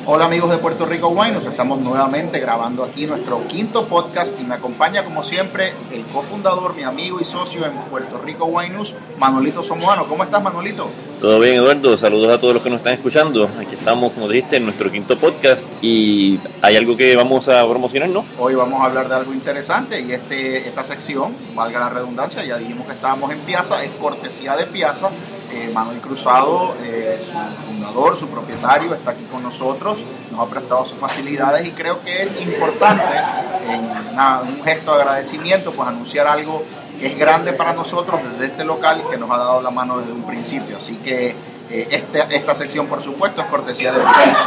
Hola amigos de Puerto Rico Wine, estamos nuevamente grabando aquí nuestro quinto podcast y me acompaña como siempre el cofundador, mi amigo y socio en Puerto Rico Wine News, Manolito Somoano. ¿Cómo estás, Manolito? Todo bien, Eduardo, saludos a todos los que nos están escuchando. Aquí estamos, como dijiste, en nuestro quinto podcast y hay algo que vamos a promocionar, ¿no? Hoy vamos a hablar de algo interesante y esta sección, valga la redundancia, ya dijimos que estábamos en Piazza, es cortesía de Piazza. Manuel Cruzado, su fundador, su propietario, está aquí con nosotros, nos ha prestado sus facilidades y creo que es importante, en un gesto de agradecimiento, pues anunciar algo que es grande para nosotros desde este local y que nos ha dado la mano desde un principio. Así que esta sección, por supuesto, es cortesía de Piazza.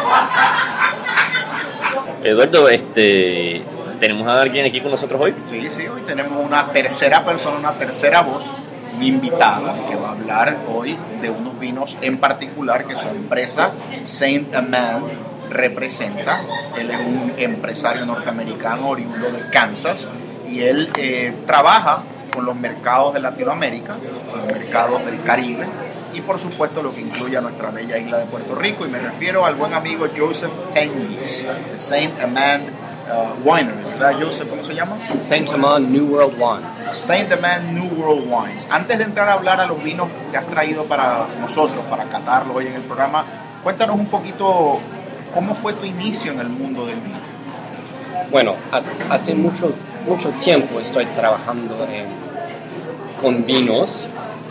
Eduardo, ¿tenemos a alguien aquí con nosotros hoy? Sí, hoy tenemos una tercera persona, una tercera voz, un invitado que va a hablar hoy de unos vinos en particular que su empresa Saint Amand representa. Él es un empresario norteamericano oriundo de Kansas y él trabaja con los mercados de Latinoamérica, con los mercados del Caribe y por supuesto lo que incluye a nuestra bella isla de Puerto Rico, y me refiero al buen amigo Joseph Tennis de Saint Amand Winery, ¿verdad, Joseph? ¿Cómo se llama? Saint Amand New World Wines. Saint Amand New World Wines. Antes de entrar a hablar a los vinos que has traído para nosotros, para catarlos hoy en el programa, cuéntanos un poquito cómo fue tu inicio en el mundo del vino. Bueno, hace mucho tiempo estoy trabajando con vinos,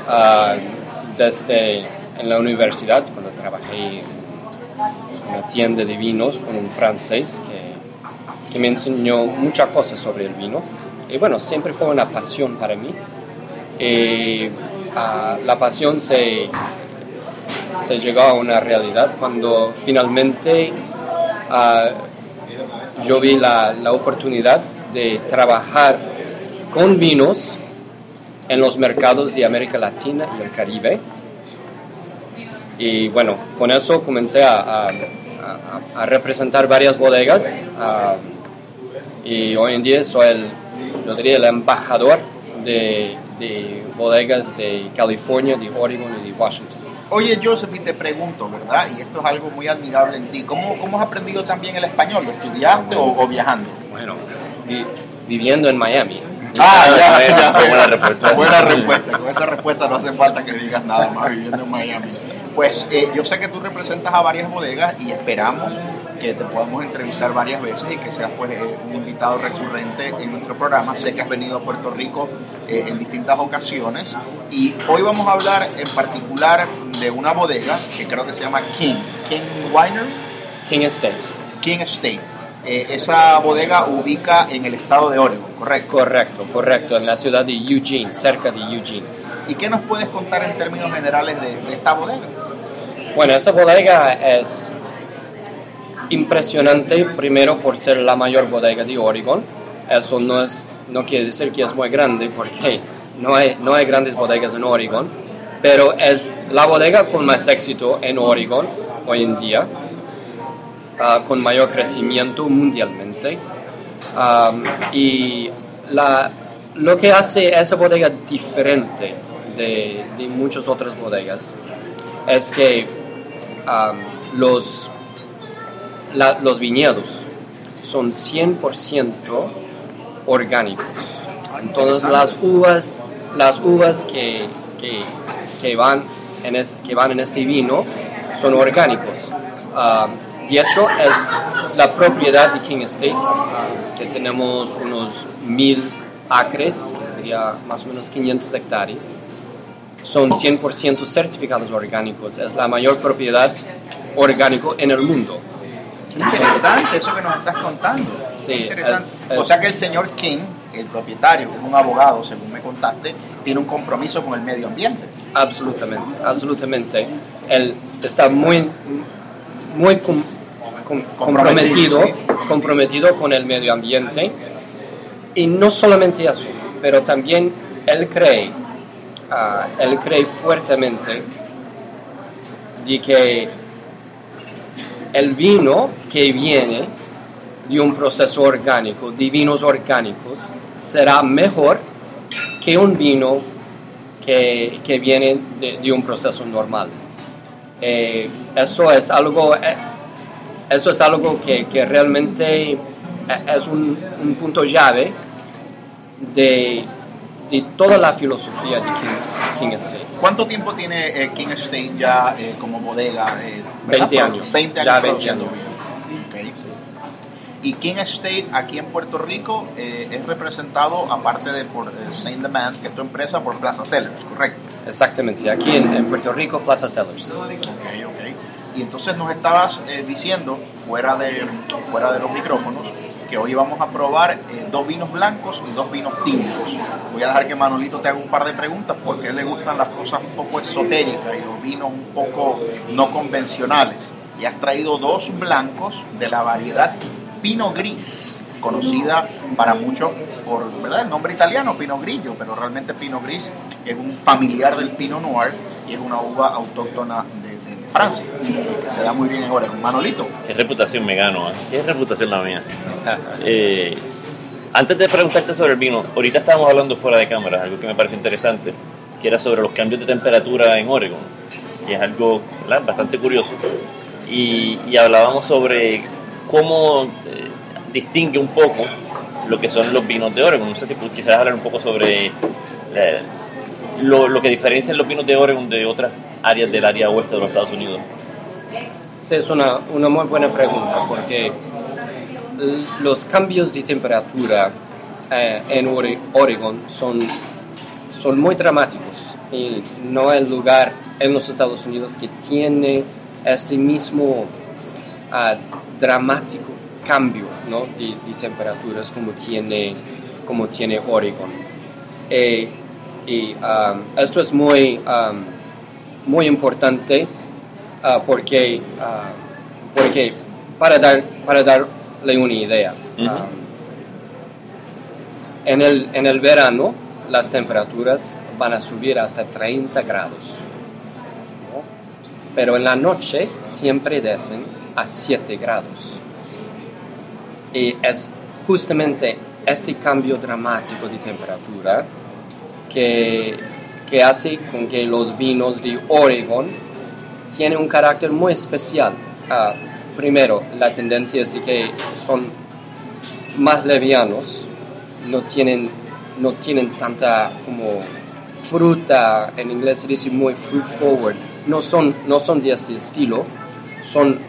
desde en la universidad, cuando trabajé en una tienda de vinos con un francés que me enseñó muchas cosas sobre el vino. Y bueno, siempre fue una pasión para mí. La pasión se llegó a una realidad cuando finalmente yo vi la oportunidad de trabajar con vinos en los mercados de América Latina y el Caribe. Y bueno, con eso comencé a representar varias bodegas. Y hoy en día soy yo diría el embajador de bodegas de California, de Oregon y de Washington. Oye, Joseph, y te pregunto, ¿verdad? Y esto es algo muy admirable en ti. ¿Cómo has aprendido también el español? ¿Lo estudiaste o viajando? Bueno, viviendo en Miami. Ya. Buena respuesta. Buena respuesta. Con esa respuesta no hace falta que digas nada más, viviendo en Miami. Pues yo sé que tú representas a varias bodegas y esperamos que te podamos entrevistar varias veces y que seas pues un invitado recurrente en nuestro programa. Sé que has venido a Puerto Rico en distintas ocasiones y hoy vamos a hablar en particular de una bodega que creo que se llama King Winery. King Estate. King Estate. Esa bodega ubica en el estado de Oregon, ¿correcto? Correcto, en la ciudad de Eugene, cerca de Eugene. ¿Y qué nos puedes contar en términos generales de esta bodega? Bueno, esa bodega es impresionante, primero por ser la mayor bodega de Oregon. Eso no quiere decir que es muy grande, porque no hay grandes bodegas en Oregon, pero es la bodega con más éxito en Oregon hoy en día, con mayor crecimiento mundialmente. Y lo que hace esa bodega diferente de muchas otras bodegas es que los viñedos son 100% orgánicos. Entonces las uvas que van en este vino son orgánicos. De hecho, es la propiedad de King Estate, que tenemos unos 1,000 acres, que sería más o menos 500 hectáreas. Son 100% certificados orgánicos. Es la mayor propiedad orgánico en el mundo. Qué interesante eso que nos estás contando. Sí, interesante. O sea que el señor King, el propietario, que es un abogado, según me contaste, tiene un compromiso con el medio ambiente. Absolutamente. Él está muy comprometido con el medio ambiente, y no solamente eso, pero también él cree fuertemente de que el vino que viene de un proceso orgánico, de vinos orgánicos, será mejor que un vino que viene de un proceso normal. Eso es algo eso es algo que realmente es un punto llave de toda la filosofía de King Estate. ¿Cuánto tiempo tiene King Estate ya como bodega? 20 años. 20 años Ya 20 produciendo años. vino. Okay. Y King Estate aquí en Puerto Rico es representado, aparte de por Saint Amand, que es tu empresa, por Plaza Cellars, ¿correcto? Exactamente, aquí en Puerto Rico, Plaza Cellars. Ok. Y entonces nos estabas diciendo, fuera de los micrófonos, que hoy vamos a probar 2 vinos blancos y 2 vinos tintos. Voy a dejar que Manolito te haga un par de preguntas porque a él le gustan las cosas un poco esotéricas y los vinos un poco no convencionales. Y has traído 2 blancos de la variedad Pinot Gris, conocida para muchos por, ¿verdad?, el nombre italiano, Pinot Grigio, pero realmente Pinot Gris es un familiar del Pinot Noir y es una uva autóctona de Francia, que se da muy bien en Oregon. Manolito. Qué reputación me gano, ¿eh? Qué reputación la mía. Antes de preguntarte sobre el vino, ahorita estábamos hablando fuera de cámara, algo que me pareció interesante, que era sobre los cambios de temperatura en Oregon, y es algo, ¿verdad?, bastante curioso. Y hablábamos sobre cómo distingue un poco lo que son los vinos de Oregon. No sé si quisieras hablar un poco sobre lo que diferencia los vinos de Oregon de otras áreas del área oeste de los Estados Unidos. Sí, es una muy buena pregunta, porque los cambios de temperatura en Oregon son muy dramáticos, y no hay lugar en los Estados Unidos que tiene este mismo dramático cambio, ¿no?, de temperaturas como tiene Oregon. Esto es muy importante porque para darle una idea, en el verano las temperaturas van a subir hasta 30 grados, ¿no?, pero en la noche siempre descen a 7 grados. Y es justamente este cambio dramático de temperatura que hace con que los vinos de Oregon tienen un carácter muy especial. Primero, la tendencia es de que son más livianos, no tienen tanta como fruta, en inglés se dice muy fruit forward, no son de este estilo, son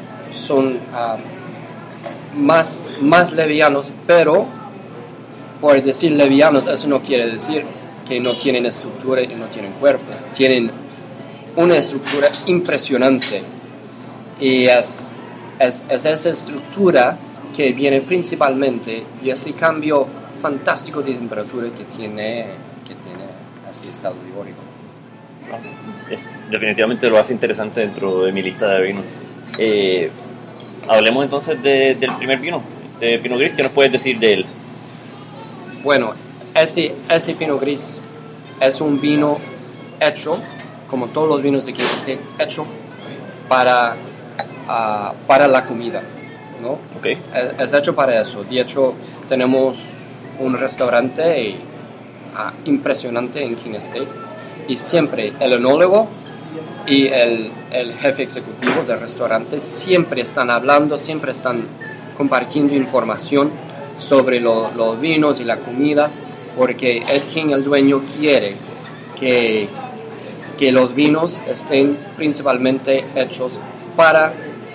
más livianos, pero por decir livianos eso no quiere decir que no tienen estructura y no tienen cuerpo. Tienen una estructura impresionante, y es esa estructura que viene principalmente de este cambio fantástico de temperatura que tiene este estado de Oregon. Definitivamente lo hace interesante dentro de mi lista de vinos. Hablemos entonces del primer vino, de Pinot Gris. ¿Qué nos puedes decir de él? Bueno, este Pinot Gris es un vino hecho, como todos los vinos de King Estate, hecho para la comida, ¿no? Okay. Es hecho para eso. De hecho, tenemos un restaurante impresionante en King Estate, y siempre el enólogo y el jefe ejecutivo del restaurante siempre están hablando, siempre están compartiendo información sobre los vinos y la comida, porque Ed King, el dueño, quiere que los vinos estén principalmente hechos para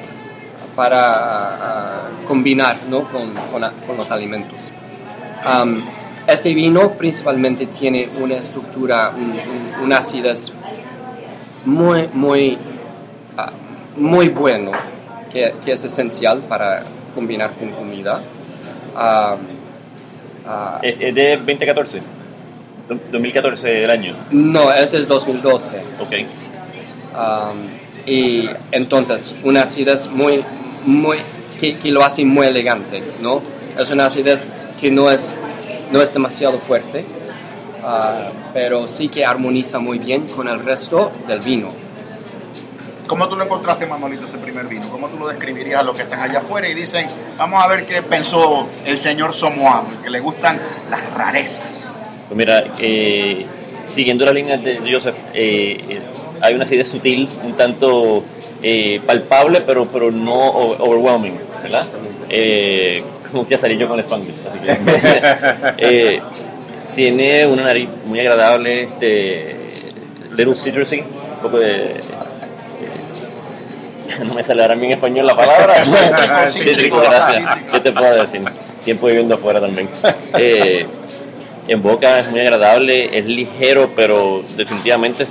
combinar, ¿no?, con los alimentos. Este vino principalmente tiene una estructura, una acidez muy bueno, que es esencial para combinar con comida. ¿Es de 2014? ¿2014 el año? No, ese es 2012. Ok. Y entonces una acidez muy que lo hace muy elegante, ¿no? Es una acidez que no es demasiado fuerte, pero sí que armoniza muy bien con el resto del vino. ¿Cómo tú lo encontraste, Manolito, ese primer vino? ¿Cómo tú lo describirías a los que están allá afuera y dicen, vamos a ver qué pensó el señor Somoano, que le gustan las rarezas? Pues mira, siguiendo la línea de Joseph, hay una acidez sutil, un tanto palpable, pero no overwhelming, ¿verdad? Como que salí yo con el Spanglish, así que tiene una nariz muy agradable, little citrusy, un poco de no me sale ahora bien en español la palabra. Cítrico, gracias. ¿Qué te puedo decir? Tiempo viviendo afuera también. En boca es muy agradable, es ligero, pero definitivamente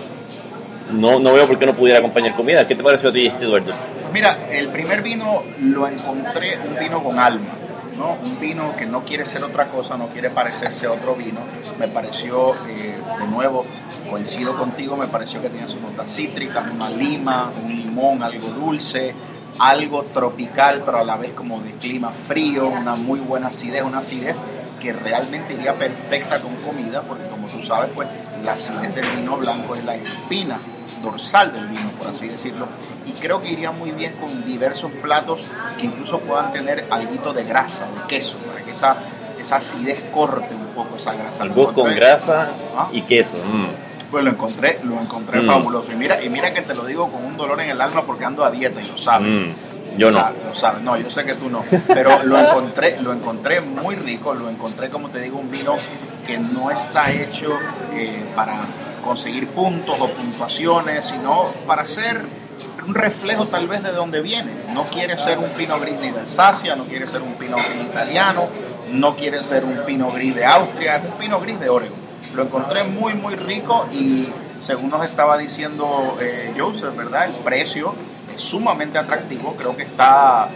no veo por qué no pudiera acompañar comida. ¿Qué te pareció a ti, Eduardo? Mira, el primer vino lo encontré un vino con alma, ¿no? Un vino que no quiere ser otra cosa, no quiere parecerse a otro vino. Me pareció, de nuevo, coincido contigo, me pareció que tenía sus notas cítricas, una lima, un limón, algo dulce, algo tropical, pero a la vez como de clima frío, una muy buena acidez, una acidez que realmente iría perfecta con comida, porque como tú sabes, pues la acidez del vino blanco es la espina dorsal del vino, por así decirlo, y creo que iría muy bien con diversos platos que incluso puedan tener alguito de grasa, de queso, para que esa acidez corte un poco esa grasa. Algo con grasa y queso. Pues lo encontré fabuloso, y mira que te lo digo con un dolor en el alma porque ando a dieta y lo sabes. Yo no. Lo sabes, no, yo sé que tú no, pero lo encontré muy rico, lo encontré, como te digo, un vino que no está hecho para conseguir puntos o puntuaciones, sino para ser un reflejo tal vez de donde viene. No quiere ser un Pinot Gris de Alsacia, no quiere ser un Pinot Gris italiano, no quiere ser un Pinot Gris de Austria, es un Pinot Gris de Oregon. Lo encontré muy muy rico y según nos estaba diciendo Joseph, ¿verdad? El precio es sumamente atractivo, creo que está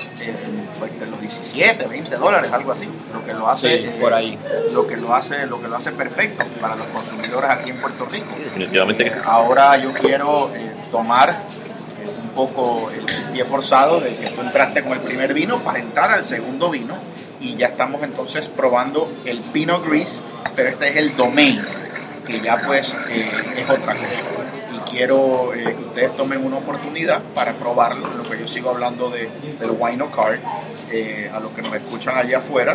de los 17, 20 dólares, algo así, lo que lo hace por ahí. lo que lo hace perfecto para los consumidores aquí en Puerto Rico. Definitivamente que sí. Ahora yo quiero tomar un poco el pie forzado de que tú entraste con el primer vino para entrar al segundo vino, y ya estamos entonces probando el Pinot Gris, pero este es el Domaine, que ya pues es otra cosa. Y quiero que ustedes tomen una oportunidad para probarlo, lo que yo sigo hablando del Wine Card, a los que nos escuchan allá afuera.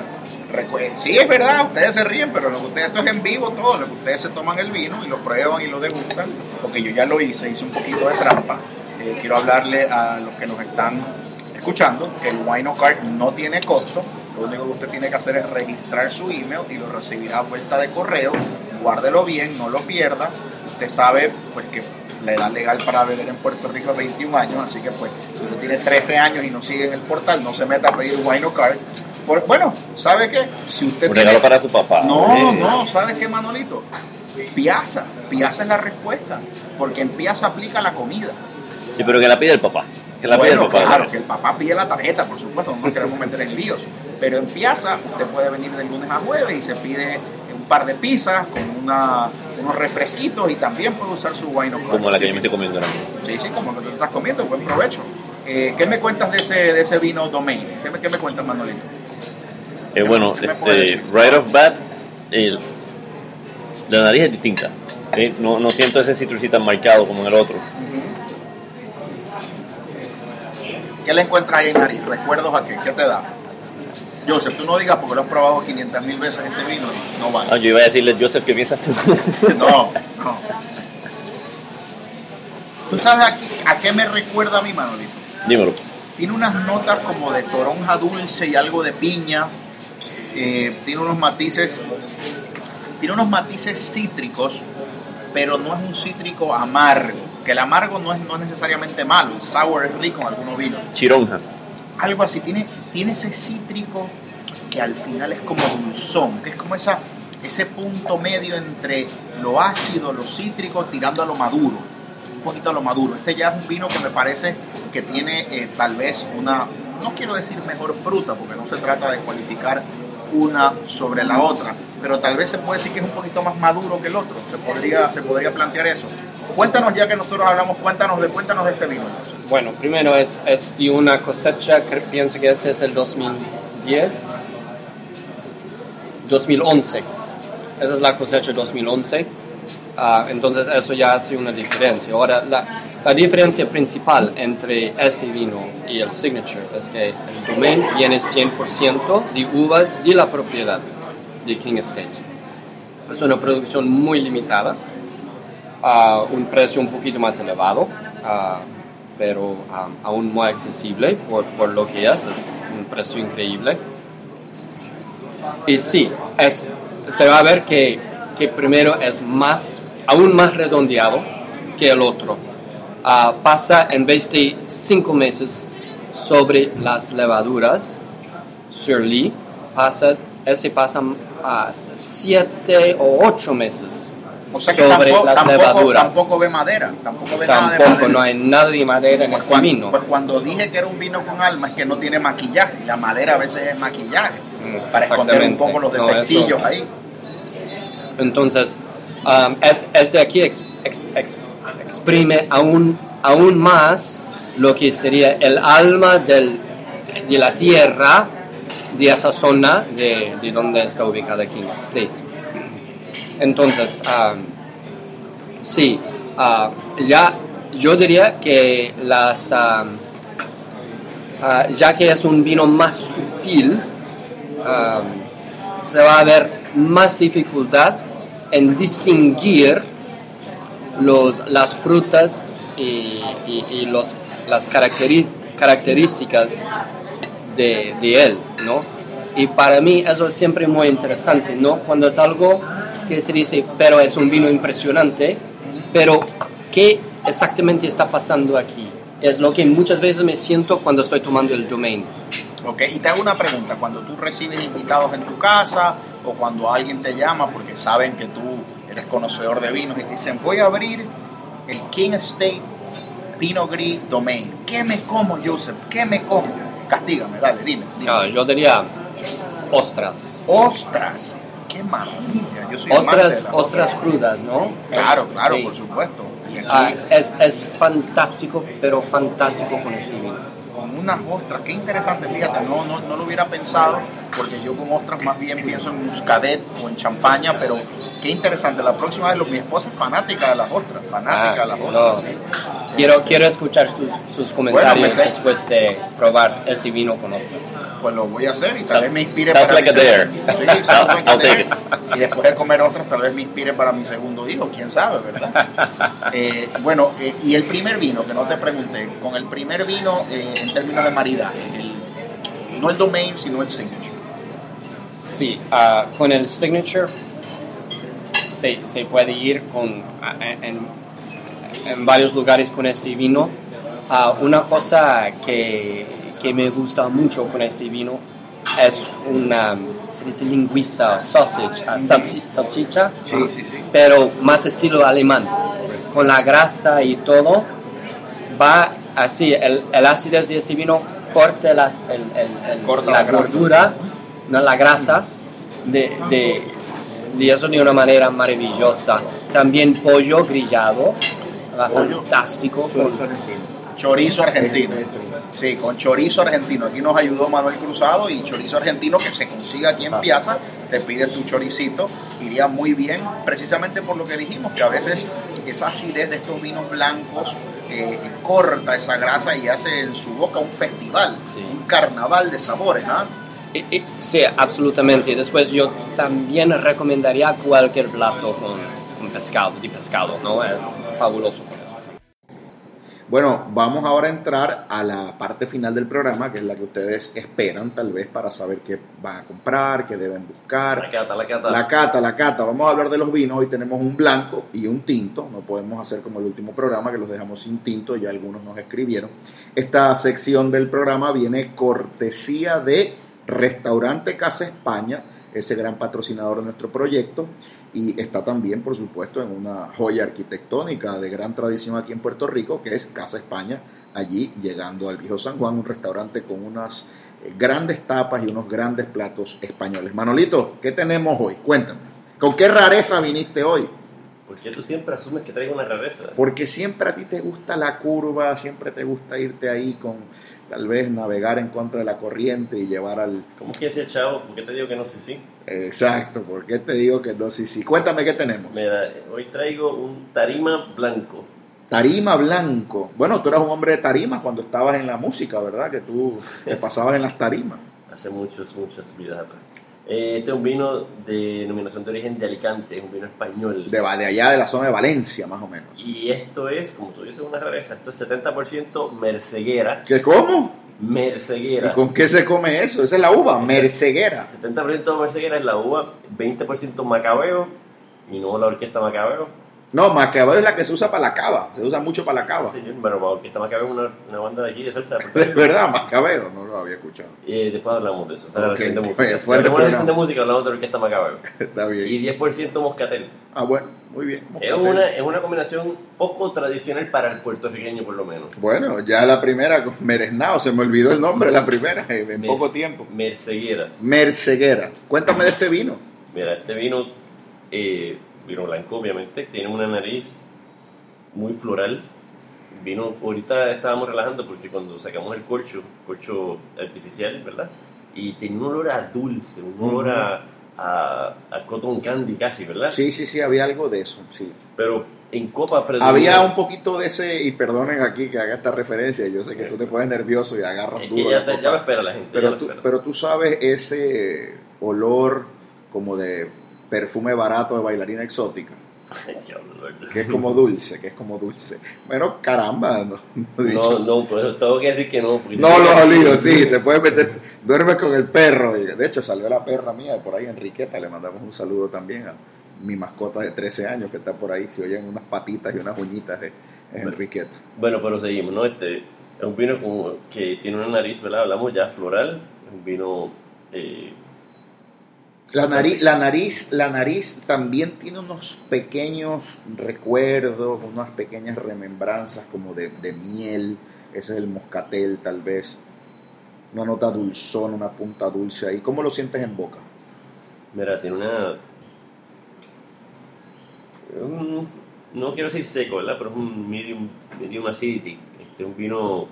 Sí, es verdad, ustedes se ríen, pero esto es en vivo todo, lo que ustedes se toman el vino y lo prueban y lo degustan, porque yo ya lo hice un poquito de trampa. Quiero hablarle a los que nos están escuchando que el Wine Card no tiene costo. Lo único que usted tiene que hacer es registrar su email y lo recibirá a vuelta de correo. Guárdelo bien, no lo pierda. Usted sabe pues que la edad legal para beber en Puerto Rico es 21 años, así que pues si usted tiene 13 años y no sigue en el portal, no se meta a pedir Wine Card. Bueno, ¿sabe qué? Si usted un regalo para su papá. No, ¿sabe qué, Manolito? Piazza es la respuesta, porque en Piazza aplica la comida. Sí, pero que la pide el papá. Claro, que el papá pide la tarjeta, por supuesto, no nos queremos meter en líos. Pero en Piazza usted puede venir de lunes a jueves y se pide un par de pizzas con unos refresquitos, y también puede usar su Wine Card. Como la que yo me estoy comiendo ahora mismo. Sí, como que tú estás comiendo, buen provecho. ¿Qué me cuentas de ese vino Domaine? ¿Qué me cuentas, Manolito? Bueno, right off bat, la nariz es distinta. No siento ese citrusí tan marcado como en el otro. ¿Qué le encuentras ahí en nariz? ¿Recuerdos a qué? ¿Qué te da? Joseph, tú no digas porque lo has probado 500,000 veces este vino y no vale. Yo iba a decirle, Joseph, ¿qué piensas tú? No. ¿Tú sabes a qué me recuerda a mí, Manolito? Dímelo. Tiene unas notas como de toronja dulce y algo de piña. Tiene unos matices cítricos, pero no es un cítrico amargo. Que el amargo no es necesariamente malo, el sour es rico en algunos vinos. Chironja. Algo así, tiene ese cítrico que al final es como dulzón, que es como ese punto medio entre lo ácido, lo cítrico, tirando a lo maduro, un poquito a lo maduro. Este ya es un vino que me parece que tiene tal vez no quiero decir mejor fruta, porque no se trata de cualificar una sobre la otra, pero tal vez se puede decir que es un poquito más maduro que el otro, se podría plantear eso. Cuéntanos, ya que nosotros hablamos, cuéntanos de este vino. Bueno, primero es de una cosecha que pienso que ese es el 2011. Esa es la cosecha 2011. Entonces eso ya hace una diferencia. Ahora, la diferencia principal entre este vino y el Signature es que el Domaine viene 100% de uvas de la propiedad de King Estate. Es una producción muy limitada, un precio un poquito más elevado, pero aún más accesible por lo que es un precio increíble. Y sí, se va a ver que primero es aún más redondeado que el otro. Pasa en vez de 5 meses sobre las levaduras Surly, pasa 7 o 8 meses. O sea que sobre las levaduras. Tampoco ve madera. Tampoco ve nada de madera. No hay nada de madera en este vino. Pues cuando dije que era un vino con alma es que no tiene maquillaje. La madera a veces es maquillaje. Para esconder un poco los defectillos ahí. Entonces, este aquí exprime aún más lo que sería el alma de la tierra de esa zona de donde está ubicada King Estate. Entonces, sí, ya yo diría que ya que es un vino más sutil, se va a ver más dificultad en distinguir las frutas y las características de él, ¿no? Y para mí eso es siempre muy interesante, ¿no? Cuando es algo que se dice, pero es un vino impresionante, pero ¿qué exactamente está pasando aquí? Es lo que muchas veces me siento cuando estoy tomando el Domaine. Ok, y te hago una pregunta, cuando tú recibes invitados en tu casa o cuando alguien te llama porque saben que tú eres conocedor de vinos y te dicen, voy a abrir el King Estate Pinot Gris Domaine, ¿qué me como, Joseph? ¿Qué me como? Castígame, dale, dime. No, yo diría ostras. ¡Ostras! ¡Qué maravilla! Yo soy ostras crudas, ¿no? Claro, sí. Por supuesto. Y aquí, es fantástico, pero fantástico con este vino. Con unas ostras, qué interesante, fíjate, no lo hubiera pensado, porque yo con ostras más bien pienso en muscadet o en champaña, pero qué interesante. La próxima vez, mi esposa es fanática de las ostras, no. Sí. Quiero escuchar sus comentarios después de probar este vino con ostras. Pues lo voy a hacer y tal vez me inspire para mi segundo. Sí, y después de comer ostras tal vez me inspire para mi segundo hijo, quién sabe, ¿verdad? Y el primer vino, que no te pregunté, con el primer vino en términos de maridaje, no el Domaine, sino el Signature. Sí, con el Signature se puede ir en varios lugares con este vino. Una cosa que me gusta mucho con este vino es se dice lingüiza, sausage, salchicha, sí. pero más estilo alemán, con la grasa y todo, va así, el acidez de este vino corta la gordura, no la grasa, de eso de una manera maravillosa. También pollo grillado, fantástico. Chorizo argentino. Sí, con chorizo argentino. Aquí nos ayudó Manuel Cruzado y chorizo argentino que se consigue aquí en Piazza. Te pide tu choricito. Iría muy bien, precisamente por lo que dijimos, que a veces esa acidez de estos vinos blancos corta esa grasa y hace en su boca un festival, un carnaval de sabores, ¿ah? Sí, absolutamente. Y después yo también recomendaría cualquier plato con pescado, ¿no? Es fabuloso. Bueno, vamos ahora a entrar a la parte final del programa, que es la que ustedes esperan tal vez para saber qué van a comprar, qué deben buscar. La cata. Vamos a hablar de los vinos. Hoy tenemos un blanco y un tinto. No podemos hacer como el último programa, que los dejamos sin tinto. Ya algunos nos escribieron. Esta sección del programa viene cortesía de Restaurante Casa España, ese gran patrocinador de nuestro proyecto, y está también, por supuesto, en una joya arquitectónica de gran tradición aquí en Puerto Rico, que es Casa España, allí llegando al Viejo San Juan, un restaurante con unas grandes tapas y unos grandes platos españoles. Manolito, ¿qué tenemos hoy? Cuéntame, ¿con qué rareza viniste hoy? ¿Por qué tú siempre asumes que traigo una rareza? Porque siempre a ti te gusta la curva, siempre te gusta irte ahí con, tal vez, navegar en contra de la corriente y llevar al... ¿Cómo que decía Chavo? ¿Por qué te digo que no sí? Exacto, ¿por qué te digo que no sí? Cuéntame qué tenemos. Mira, hoy traigo un tarima blanco. Tarima blanco. Bueno, tú eras un hombre de tarima cuando estabas en la música, ¿verdad? Que tú te pasabas en las tarimas. Hace muchas vidas atrás. Este es un vino de denominación de origen de Alicante, es un vino español. De allá de la zona de Valencia, más o menos. Y esto es, como tú dices, una rareza. Esto es 70% merceguera. ¿Qué, cómo? Merceguera. ¿Y con qué se come eso? Esa es la uva, merceguera. 70% merceguera es la uva, 20% macabeo, y no la orquesta macabeo. No, Macabeo es la que se usa para la cava. Se usa mucho para la cava. Sí, bueno, la orquesta macabeo es una banda de aquí de salsa. Es verdad, Macabeo, no lo había escuchado. Después hablamos de eso. O sea, Ok, la de música. fuera Tenemos una programa. sección de música, hablamos de la orquesta macabeo. Está bien. Y 10% moscatel. Ah, bueno, muy bien. Es una combinación poco tradicional para el puertorriqueño, por lo menos. Bueno, ya la primera con Mereznao, se me olvidó el nombre de la primera en poco tiempo. Merceguera. Merceguera. Cuéntame de este vino. Mira, este vino, vino blanco, obviamente, tiene una nariz muy floral. Vino, ahorita estábamos relajando porque cuando sacamos el corcho artificial, ¿verdad? Y tenía un olor a dulce, un olor a cotton candy casi, ¿verdad? Sí, había algo de eso, sí. Pero en copa predomina. Había un poquito de ese, y perdonen aquí que haga esta referencia, yo sé que tú te pones nervioso y agarras Es duro que la copa. ya lo espera la gente. Pero tú sabes ese olor como de perfume barato de bailarina exótica, que es como dulce, Bueno, caramba, No, pues tengo que decir que no. No lo has olido, sí, te puedes meter, duermes con el perro. Y de hecho salió la perra mía por ahí, Enriqueta, le mandamos un saludo también a mi mascota de 13 años que está por ahí. Si oyen unas patitas y unas uñitas, es Enriqueta. Bueno, pero seguimos, ¿no? Es un vino que tiene una nariz, ¿verdad? Hablamos ya floral, es un vino... La nariz también tiene unos pequeños recuerdos, unas pequeñas remembranzas como de miel. Ese es el moscatel, tal vez. Una nota dulzona, una punta dulce ahí. ¿Cómo lo sientes en boca? Mira, tiene no quiero decir seco, ¿verdad? Pero es un medium acidity. Un vino...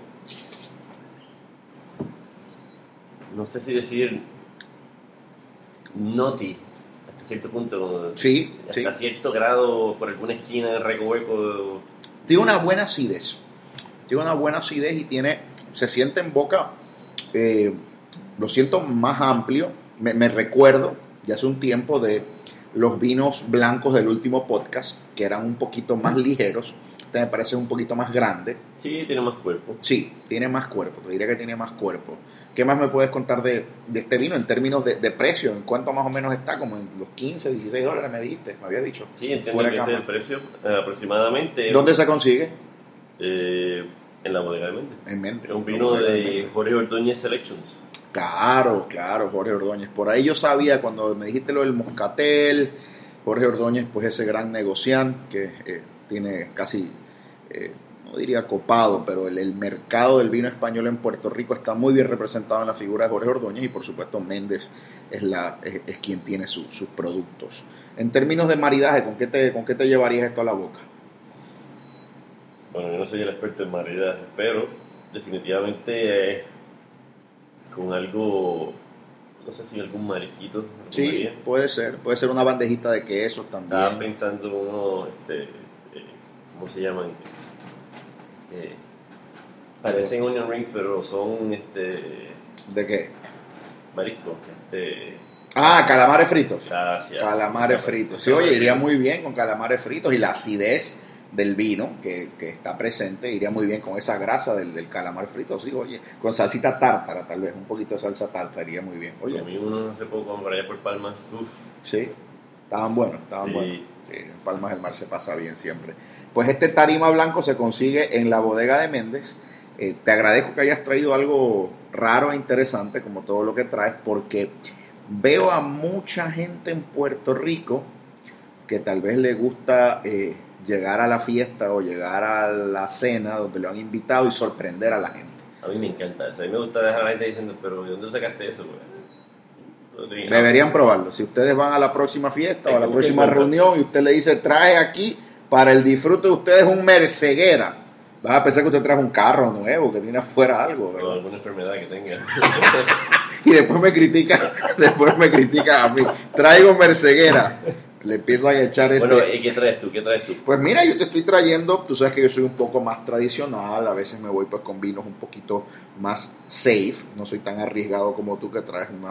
No sé si decir... nutty, hasta cierto punto. Sí, hasta cierto grado, por alguna esquina, recoveco. Tiene una buena acidez. Y se siente en boca, lo siento más amplio. Me recuerdo, ya hace un tiempo, de los vinos blancos del último podcast, que eran un poquito más ligeros. Este me parece un poquito más grande. Sí, tiene más cuerpo. Sí, tiene más cuerpo, te diría que tiene más cuerpo. ¿Qué más me puedes contar de este vino en términos de precio? ¿En cuánto más o menos está? Como en los 15, $16 me dijiste, me había dicho. Sí, entiendo que ese es el precio aproximadamente. ¿Dónde se consigue? En la bodega de Méndez. En Méndez. Es un vino de Jorge Ordóñez Selections. Claro, Jorge Ordóñez. Por ahí yo sabía, cuando me dijiste lo del moscatel, Jorge Ordóñez, pues ese gran negociante que tiene casi... no diría copado, pero el mercado del vino español en Puerto Rico está muy bien representado en la figura de Jorge Ordóñez, y por supuesto Méndez es quien tiene sus productos. En términos de maridaje, ¿con qué te llevarías esto a la boca? Bueno, yo no soy el experto en maridaje, pero definitivamente con algo, no sé si algún marisquito. Sí, puede ser una bandejita de quesos también. Estaba pensando uno, ¿cómo se llaman? Parecen onion rings, pero son ¿De qué? mariscos. Calamares fritos. Gracias. Calamares fritos. Sí, oye, iría muy bien con calamares fritos, y la acidez del vino que está presente iría muy bien con esa grasa del calamar frito. Sí, oye, con salsita tártara, tal vez un poquito de salsa tártara iría muy bien. Oye, a mí uno hace poco por allá por Palmas. Sí, estaban buenos. Sí. Sí, en Palmas del Mar se pasa bien siempre. Pues este tarima blanco se consigue en la bodega de Méndez. Te agradezco que hayas traído algo raro e interesante, como todo lo que traes, porque veo a mucha gente en Puerto Rico que tal vez le gusta llegar a la fiesta o llegar a la cena donde le han invitado y sorprender a la gente. A mí me encanta eso. A mí me gusta dejar a la gente diciendo, pero ¿de dónde sacaste eso, güey? Deberían probarlo. Si ustedes van a la próxima fiesta o a la próxima reunión y usted le dice, traje aquí para el disfrute de ustedes un merceguera, vas a pensar que usted trae un carro nuevo, que tiene afuera algo, ¿verdad? O alguna enfermedad que tenga. Y después me critica a mí. Traigo merceguera. Le empiezan a echar Bueno, ¿y qué traes tú? Pues mira, yo te estoy trayendo, tú sabes que yo soy un poco más tradicional, a veces me voy pues con vinos un poquito más safe, no soy tan arriesgado como tú que traes unas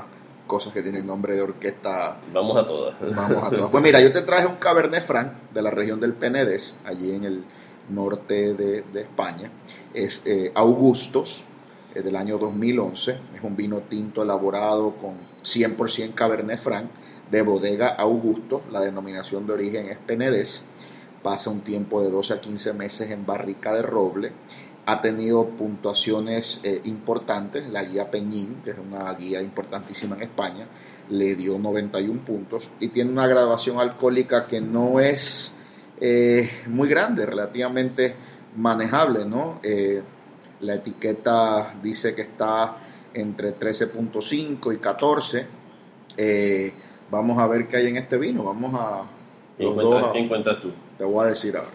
cosas que tienen nombre de orquesta. Vamos a todas. Vamos a todas. Pues mira, yo te traje un Cabernet Franc de la región del Penedès, allí en el norte de España. Es Augustos, del año 2011. Es un vino tinto elaborado con 100% Cabernet Franc de bodega Augusto. La denominación de origen es Penedès. Pasa un tiempo de 12 a 15 meses en barrica de roble. Ha tenido puntuaciones importantes. La guía Peñín, que es una guía importantísima en España, le dio 91 puntos y tiene una graduación alcohólica que no es muy grande, relativamente manejable, ¿no? La etiqueta dice que está entre 13.5 y 14. Vamos a ver qué hay en este vino. Vamos a... ¿Qué encuentras tú? Te voy a decir ahora.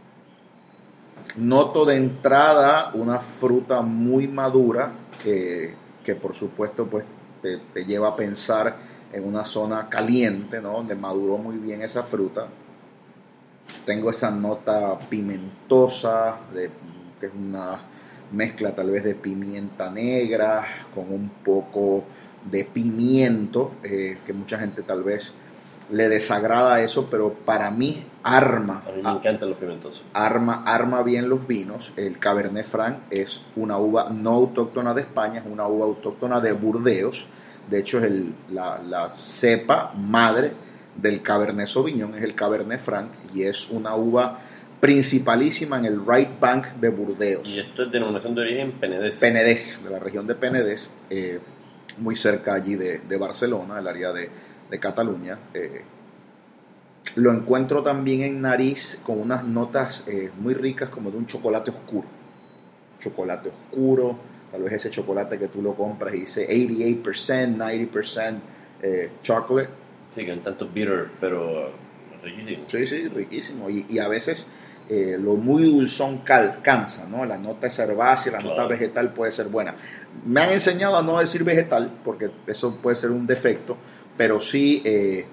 Noto de entrada una fruta muy madura que por supuesto pues te lleva a pensar en una zona caliente, ¿no? Donde maduró muy bien esa fruta. Tengo esa nota pimentosa, que es una mezcla tal vez de pimienta negra con un poco de pimiento, que mucha gente tal vez le desagrada eso, pero para mí arma. A mí me encantan los pimentosos. Arma bien los vinos. El Cabernet Franc es una uva no autóctona de España, es una uva autóctona de Burdeos. De hecho, es la cepa madre del Cabernet Sauvignon, es el Cabernet Franc, y es una uva principalísima en el Right Bank de Burdeos. Y esto es denominación de origen Penedès. Penedès, de la región de Penedès, muy cerca allí de Barcelona, el área de Cataluña. Lo encuentro también en nariz con unas notas muy ricas, como de un chocolate oscuro. Tal vez ese chocolate que tú lo compras y dice 88%, 90% chocolate. Sí, que un tanto bitter, pero riquísimo. Sí, riquísimo. Y a veces lo muy dulzón cansa, ¿no? La nota es herbácea, la nota vegetal puede ser buena. Me han enseñado a no decir vegetal, porque eso puede ser un defecto, pero sí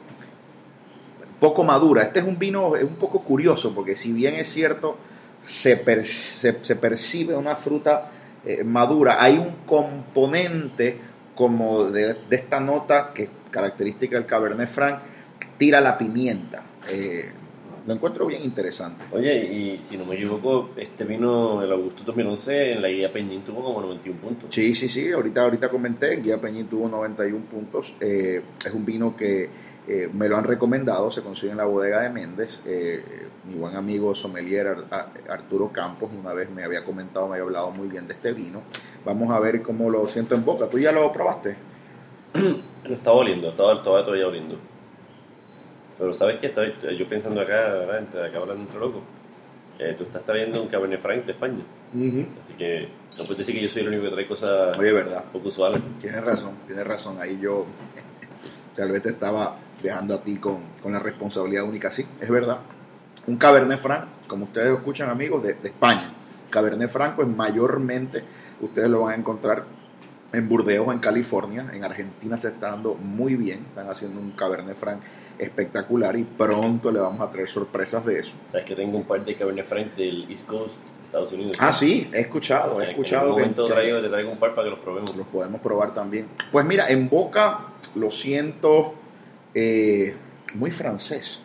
poco madura. Este es un vino un poco curioso, porque si bien es cierto, se percibe una fruta madura, hay un componente como de esta nota que es característica del Cabernet Franc, tira la pimienta. Lo encuentro bien interesante. Oye, y si no me equivoco, este vino del Augusto 2011 en la guía Peñín tuvo como 91 puntos. Sí, ahorita comenté, en guía Peñín tuvo 91 puntos. Es un vino que me lo han recomendado, se consigue en la bodega de Méndez. Mi buen amigo sommelier Arturo Campos una vez me había comentado, me había hablado muy bien de este vino. Vamos a ver cómo lo siento en boca. ¿Tú ya lo probaste? Lo estaba oliendo, estaba todavía oliendo. Pero ¿sabes qué? Estaba yo pensando acá hablando entre locos. Tú estás trayendo un Cabernet Franc de España. Así que no puedes decir que yo soy el único que trae cosas poco usuales. Tienes razón. Ahí yo tal vez te estaba dejando a ti con la responsabilidad única. Sí, es verdad. Un Cabernet Franc, como ustedes escuchan, amigos, de España. Cabernet Franc, pues mayormente ustedes lo van a encontrar en Burdeos, en California. En Argentina se está dando muy bien. Están haciendo un Cabernet Franc espectacular y pronto le vamos a traer sorpresas de eso. Sabes que tengo un par de Cabernet Franc del East Coast de Estados Unidos. Ah, sí, he escuchado. En un momento te traigo un par para que los probemos. Los podemos probar también. Pues mira, en boca lo siento muy francés.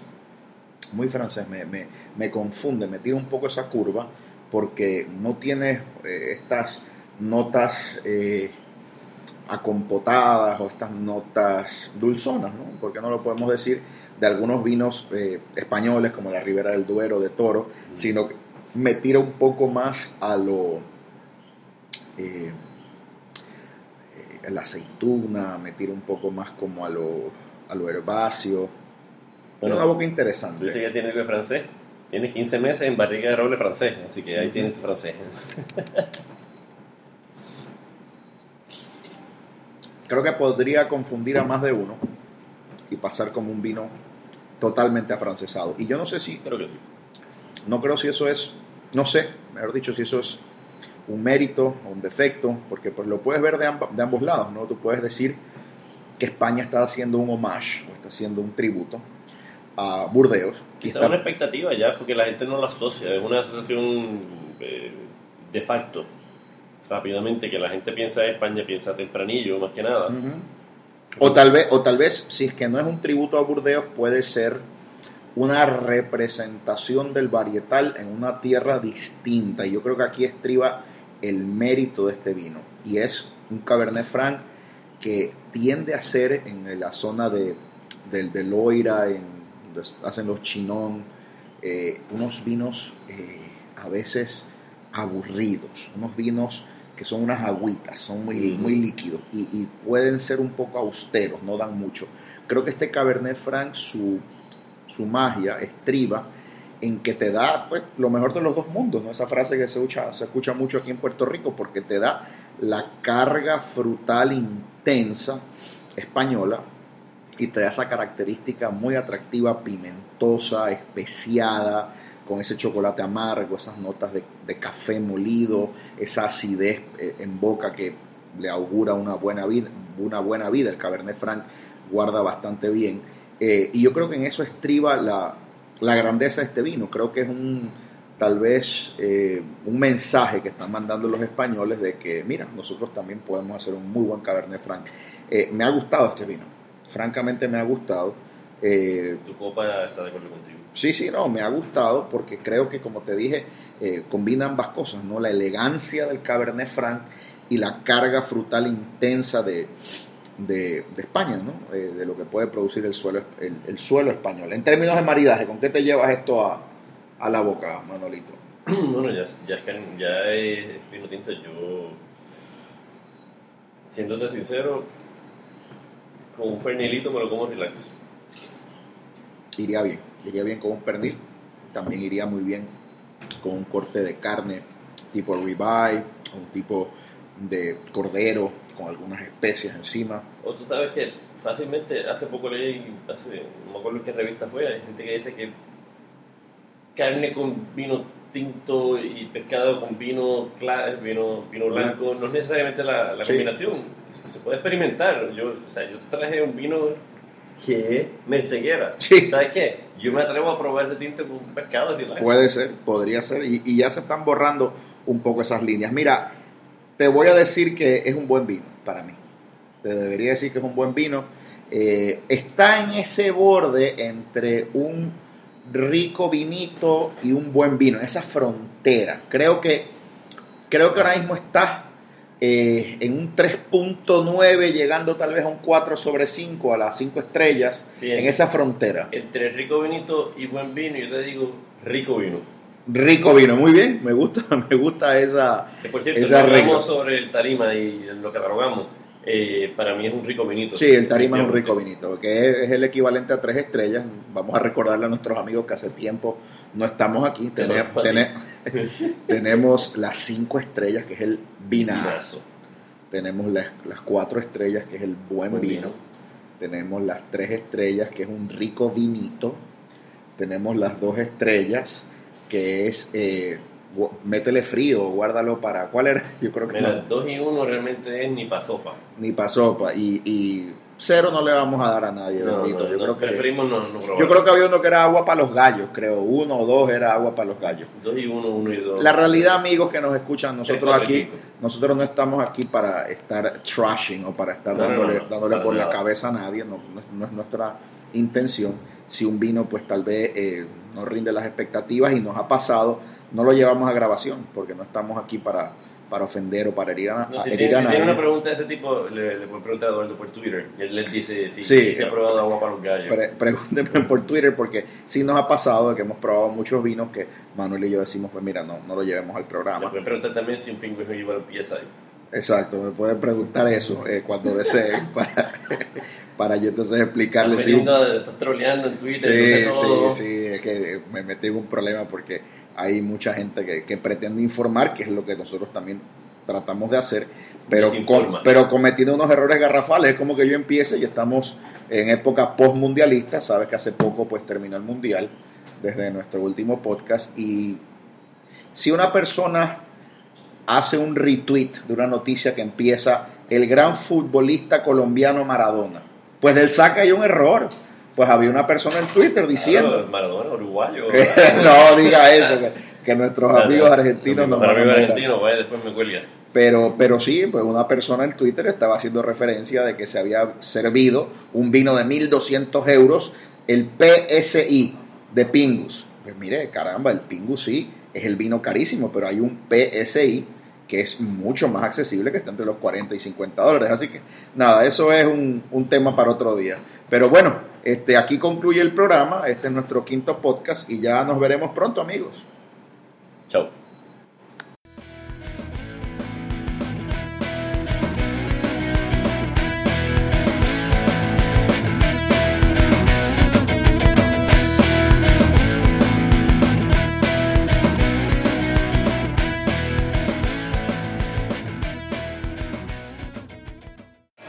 Me confunde, me tira un poco esa curva porque no tiene estas notas acompotadas o estas notas dulzonas, ¿no? Porque no lo podemos decir de algunos vinos españoles como la Ribera del Duero, de Toro, sino que me tira un poco más a lo la aceituna, me tira un poco más como a lo herbáceo. Bueno, una boca interesante. Tú dices que tiene algo de francés. Tienes 15 meses en barriga de roble francés, así que ahí tienes tu francés. Creo que podría confundir a más de uno y pasar como un vino totalmente afrancesado. Y yo no sé si... Creo que sí. No creo si eso es... No sé, mejor dicho, si eso es un mérito o un defecto, porque pues lo puedes ver de ambos lados, ¿no? Tú puedes decir que España está haciendo un homage o está haciendo un tributo a Burdeos. Quizá una expectativa ya, porque la gente no lo asocia, es una asociación de facto. Rápidamente, que la gente piensa en España, piensa tempranillo más que nada. O tal vez, si es que no es un tributo a Burdeos, puede ser una representación del varietal en una tierra distinta. Y yo creo que aquí estriba el mérito de este vino. Y es un Cabernet Franc que tiende a ser en la zona del Loira, donde hacen los Chinon, unos vinos a veces aburridos, unos vinos que son unas agüitas, son muy líquidos y pueden ser un poco austeros, no dan mucho. Creo que este Cabernet Franc, su magia estriba en que te da pues lo mejor de los dos mundos, ¿no? Esa frase que se escucha mucho aquí en Puerto Rico, porque te da la carga frutal intensa española y te da esa característica muy atractiva, pimentosa, especiada, con ese chocolate amargo, esas notas de café molido, esa acidez en boca que le augura una buena vida. El Cabernet Franc guarda bastante bien. Y yo creo que en eso estriba la grandeza de este vino. Creo que es tal vez un mensaje que están mandando los españoles de que, mira, nosotros también podemos hacer un muy buen Cabernet Franc. Me ha gustado este vino, francamente me ha gustado. Tu copa está de acuerdo contigo. Sí, no, me ha gustado porque creo que, como te dije, combina ambas cosas, ¿no? La elegancia del Cabernet Franc y la carga frutal intensa de España, ¿no? De lo que puede producir el suelo español. En términos de maridaje, ¿con qué te llevas esto a la boca, Manolito? Bueno, ya es vino tinto. Yo, siéndote sincero, con un pernilito me lo como relax. Iría bien con un pernil, también iría muy bien con un corte de carne tipo ribeye, un tipo de cordero con algunas especias encima. O tú sabes que fácilmente, hace poco leí, no me acuerdo en qué revista fue, hay gente que dice que carne con vino tinto y pescado con vino blanco no es necesariamente la combinación. Se puede experimentar. Yo te traje un vino que me ceguera. Sí. ¿Sabes qué? Yo me atrevo a probar ese tinto con un pescado. Puede ser, podría ser. Y ya se están borrando un poco esas líneas. Mira, te voy a decir que es un buen vino para mí. Te debería decir que es un buen vino. Está en ese borde entre un rico vinito y un buen vino, esa frontera. Creo que ahora mismo está en un 3.9, llegando tal vez a un 4/5, a las 5 estrellas, sí, en esa frontera. Entre rico vinito y buen vino, yo te digo rico vino. Rico vino, muy bien, me gusta esa. Por cierto, hablamos sobre el tarima y lo que catalogamos. Para mí es un rico vinito. Sí, el tarima es un rico vinito, porque es el equivalente a 3 estrellas. Vamos a recordarle a nuestros amigos que hace tiempo no estamos aquí. Tenemos las 5 estrellas, que es el vinazo. Tenemos las 4 estrellas, que es el buen vino. Tenemos las 3 estrellas, que es un rico vinito. Tenemos las 2 estrellas, que es métele frío, guárdalo para... ¿Cuál era? Yo creo que no. 2 y 1 realmente es ni pa' sopa. Ni pa' sopa. Y 0 no le vamos a dar a nadie, bendito. Preferimos no probar. Yo creo que había uno que era agua para los gallos, creo. 1 o 2 era agua para los gallos. 2 y 1, 1 y 2. La realidad, amigos que nos escuchan, nosotros no estamos aquí para estar trashing o para estar dándole por la cabeza a nadie. No es nuestra intención. Si un vino pues tal vez no rinde las expectativas y nos ha pasado, no lo llevamos a grabación porque no estamos aquí para ofender o para herir a nadie. Si tiene una pregunta de ese tipo, le pueden preguntar a Eduardo por Twitter. Él les dice si se ha probado agua para los gallos. Pregúntenme por Twitter, porque sí nos ha pasado de que hemos probado muchos vinos que Manuel y yo decimos, pues mira, no lo llevemos al programa. Le pueden preguntar también si un pingüino lleva los pies ahí. Exacto, me pueden preguntar eso cuando deseen para yo entonces explicarles. Estás troleando en Twitter. Sí, es que me metí en un problema porque hay mucha gente que pretende informar, que es lo que nosotros también tratamos de hacer, pero cometiendo unos errores garrafales. Es como que yo empiece y estamos en época postmundialista. Sabes que hace poco pues terminó el mundial desde nuestro último podcast, y si una persona hace un retweet de una noticia que empieza el gran futbolista colombiano Maradona, pues del saque hay un error. Pues había una persona en Twitter diciendo... Maradona, uruguayo. No diga eso. que nuestros amigos argentinos nos van a amigos matar. argentinos, vaya, después me cuelga. Pero sí, pues una persona en Twitter estaba haciendo referencia de que se había servido un vino de 1.200 euros, el PSI de Pingus. Pues mire, caramba, el Pingus sí es el vino carísimo, pero hay un PSI que es mucho más accesible, que está entre los 40 y 50 dólares. Así que nada, eso es un tema para otro día. Pero bueno, aquí concluye el programa. Este es nuestro 5º podcast y ya nos veremos pronto, amigos. Chao.